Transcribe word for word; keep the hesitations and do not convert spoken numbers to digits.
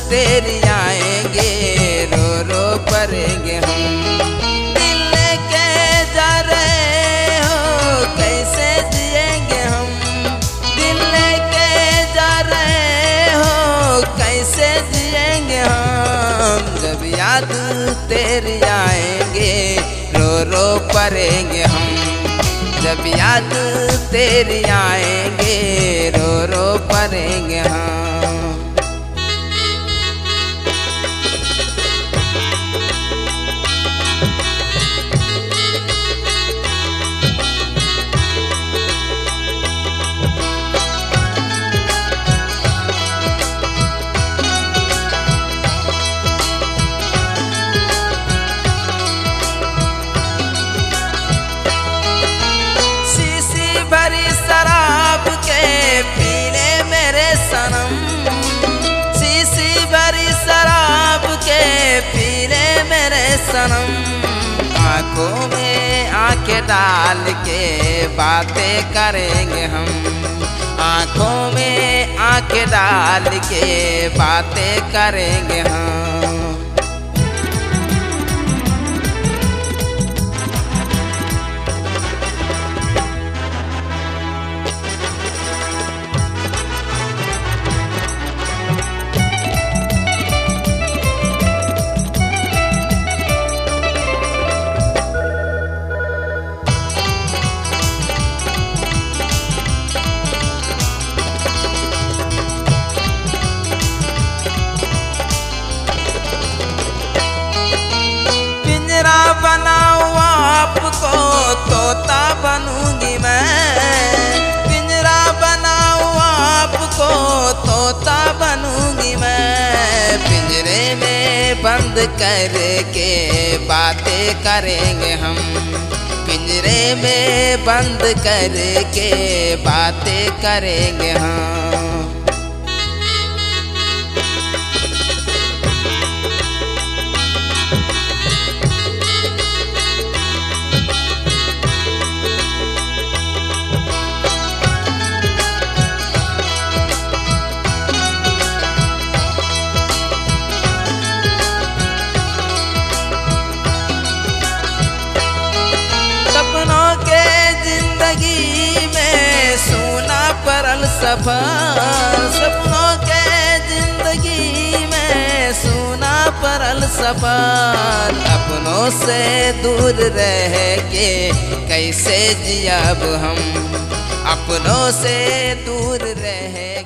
तेरी आएंगे, रो रो पड़ेंगे हम। दिल लेके जा रहे हो कैसे जिएंगे हम, दिल लेके जा रहे हो कैसे जिएंगे हम। जब याद तेरी आएंगे, रो रो पड़ेंगे हम। जब याद तेरी आएंगे, रो रो पड़ेंगे हम। भरी शराब के पीने मेरे सनम, शीशी भरी शराब के पीने मेरे सनम। आँखों में आँखें डाल के बातें करेंगे हम, आँखों में आँखें डाल के बातें करेंगे हम। बनाओ आपको तोता बनूंगी मैं, पिंजरा बनाओ आपको तोता बनूंगी मैं। पिंजरे में बंद करके बातें करेंगे हम, पिंजरे में बंद करके बातें करेंगे हम। परल सफर सपनों के जिंदगी में सुना परल सफर। अपनों से दूर रह के कैसे जियाब हम, अपनों से दूर रह